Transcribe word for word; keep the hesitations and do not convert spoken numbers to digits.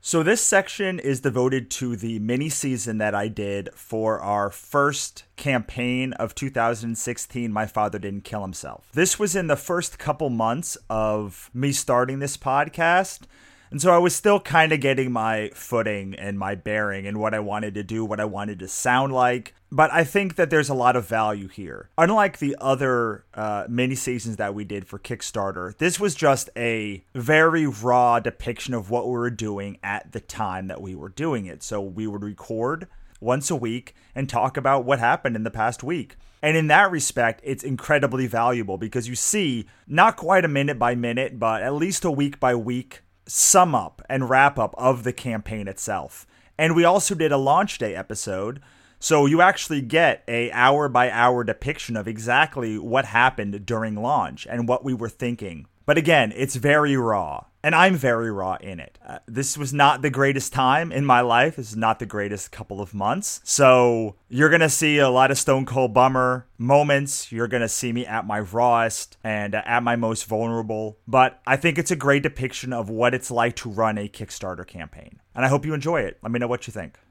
So this section is devoted to the mini season that I did for our first campaign of two thousand sixteen, My Father Didn't Kill Himself. This was in the first couple months of me starting this podcast. And so I was still kind of getting my footing and my bearing and what I wanted to do, what I wanted to sound like. But I think that there's a lot of value here. Unlike the other uh, mini seasons that we did for Kickstarter, this was just a very raw depiction of what we were doing at the time that we were doing it. So we would record once a week and talk about what happened in the past week. And in that respect, it's incredibly valuable because you see not quite a minute by minute, but at least a week by week sum up and wrap up of the campaign itself. And we also did a launch day episode, so you actually get a hour by hour depiction of exactly what happened during launch and what we were thinking. But again, it's very raw, and I'm very raw in it. Uh, this was not the greatest time in my life. This is not the greatest couple of months. So you're going to see a lot of Stone Cold Bummer moments. You're going to see me at my rawest and uh, at my most vulnerable. But I think it's a great depiction of what it's like to run a Kickstarter campaign. And I hope you enjoy it. Let me know what you think.